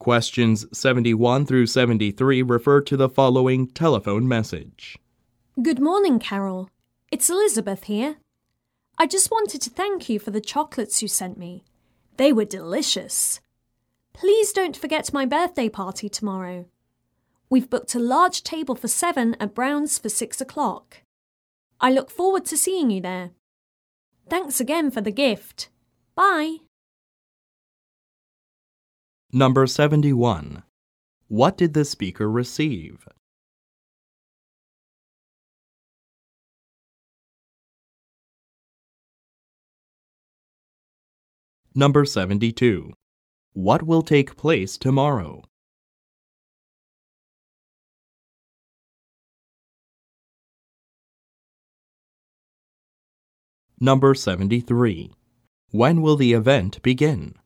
Questions 71 through 73 refer to the following telephone message. Good morning, Carol. It's Elizabeth here. I just wanted to thank you for the chocolates you sent me. They were delicious. Please don't forget my birthday party tomorrow. We've booked a large table for 7 at Brown's for 6 o'clock. I look forward to seeing you there. Thanks again for the gift. Bye. Number 71. What did the speaker receive? Number 72. What will take place tomorrow? Number 73. When will the event begin?